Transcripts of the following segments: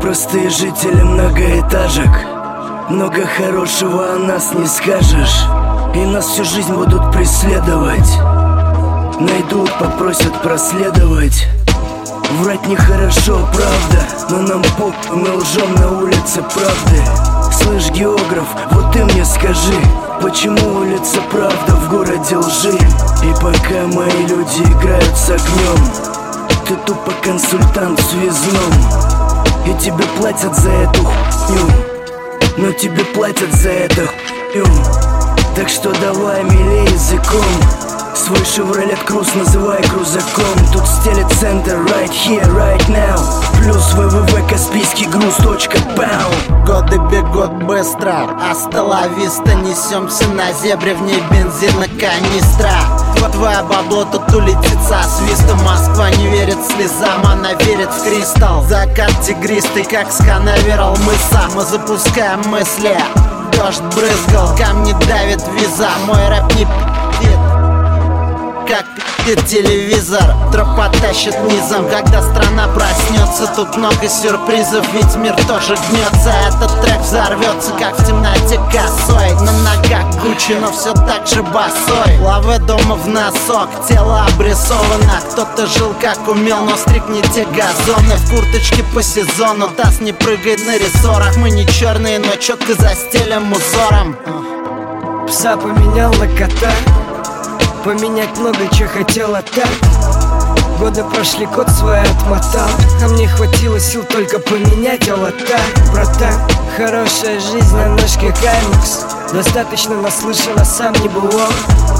простые жители многоэтажек. Много хорошего о нас не скажешь, и нас всю жизнь будут преследовать. Найдут, попросят проследовать. Врать нехорошо, правда, но нам поп, мы лжем на улице правды. Слышь, географ, вот ты мне скажи, почему улица правда в городе лжи? И пока мои люди играют с огнем, ты тупо консультант в связном, и тебе платят за эту хуйню, но тебе платят за эту хуйню. Так что давай милей языком, свой Chevrolet Cruze называй крузаком. Тут стелит центр right here, right now. Плюс www.каспийскигруз.бау. Годы бегут быстро, асталависта. Несемся на зебре, в ней бензина канистра. Твое бабло тут улетит со свистом. Москва не верит слезам, она верит в кристалл. Закат тигристый, как сканаверал мыса. Мы запускаем мысли, дождь брызгал, камни давит виза. Мой рэп не пи***ит, как пи***ит телевизор. Тропа тащит низом, когда страна проснется. Тут много сюрпризов, ведь мир тоже гнется. Этот трек взорвется, как в темноте косой. На ногах Гуччи, но все так же босой. Лаве дома в носок, тело обрисовано. Кто-то жил как умел, но стриг не те газоны. В курточке по сезону, таз не прыгает на рессорах. Мы не черные, но четко застелим узором. Пса поменял на кота, поменять много чего хотела так. Годы прошли, код свой отмотал, а мне хватило сил только поменять олота. Братан, хорошая жизнь на ножке каймакс. Достаточно наслышан, а сам не бывал.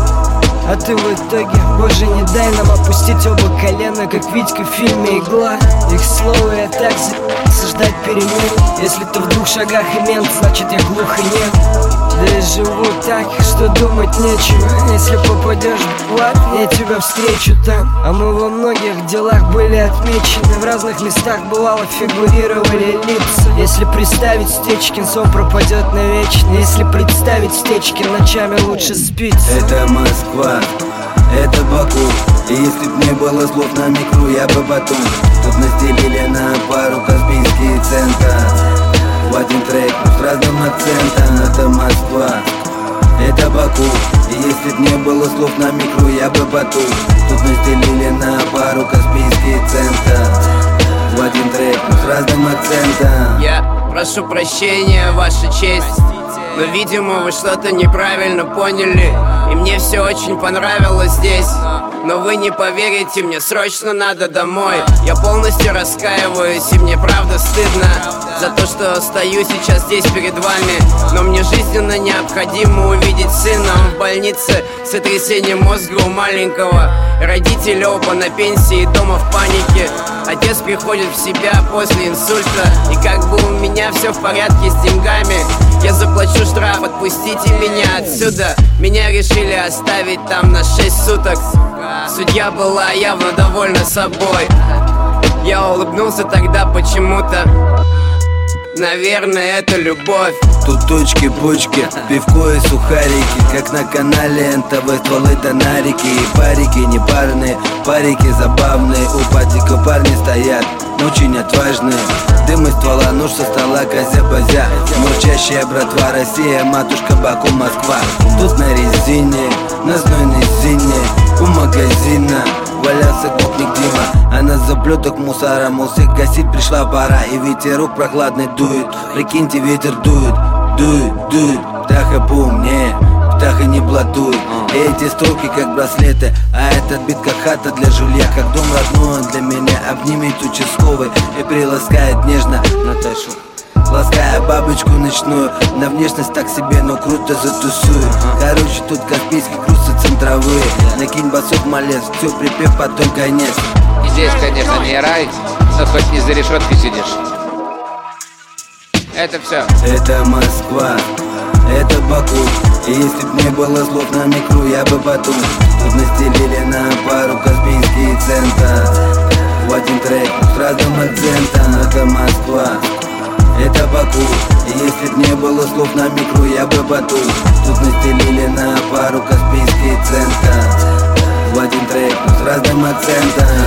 А ты в итоге, боже, не дай нам опустить оба колена, как Витька в фильме «Игла». Их слово я так ждать перемен. Если ты в 2 шагах и мент, значит я глух и нет. Да я живу так, что думать нечего. Если попадешь в ад, я тебя встречу там. А мы во многих делах были отмечены. В разных местах бывало фигурировали лица. Если представить Стечкин, сон пропадет навечно. Если представить Стечкин, ночами лучше спится. Это Москва, это Баку. И если б не было слов на микро, я бы потом. Тут настелили на пару Каспийский центр. В один трек, но с разным акцентом. Это Москва, это Баку. И если б не было слов на микро, я бы потом. Тут настелили на пару Каспийский центр. В один трек, но с разным акцентом. Я прошу прощения, ваша честь, но, видимо, вы что-то неправильно поняли. И мне все очень понравилось здесь. Но вы не поверите, мне срочно надо домой. Я полностью раскаиваюсь, и мне правда стыдно за то, что стою сейчас здесь перед вами. Но мне жизненно необходимо увидеть сына. Он в больнице с сотрясением мозга у маленького. Родители оба на пенсии, дома в панике. Отец приходит в себя после инсульта. И как бы у меня все в порядке с деньгами. Я заплачу штраф, отпустите меня отсюда. Меня решили оставить там на 6 суток. Судья была явно довольна собой. Я улыбнулся тогда почему-то. Наверное, это любовь. Тут точки-почки, пивко и сухарики. Как на канале НТВ, стволы тонарики. И парики не парные, парики забавные. У патика парни стоят, очень отважные. Дым из ствола, нож со стола, козя-базя. Мурчащая братва, Россия, матушка, Баку, Москва. Тут на резине, на знойной зине. У магазина валялся гопник Дима, а на заплетах мусора мусик гасить пришла пора. И ветерок прохладный дует, прикиньте, ветер дует, дует, дует. Птаха поумнее, птаха не блатует. И эти строки как браслеты, а этот бит как хата для жилья. Как дом родной он для меня, обнимет участковый и приласкает нежно Наташу. Лаская бабочку ночную, на внешность так себе, но круто затусует. Короче, тут Каспийский Круз и центровые. Накинь басок, малец, все, припев, потом конец. И здесь, конечно, не рай, но хоть не за решеткой сидишь. Это все. Это Москва, это Баку. И если б не было слов на микро, я бы потом. Тут настелили на пару Каспийский центр. В один трек с разным акцентом. Это Москва, это Баку. И если б не было слов на микро, я бы потом. Тут настелили на пару Каспийский центр. В один трек с разным акцентом.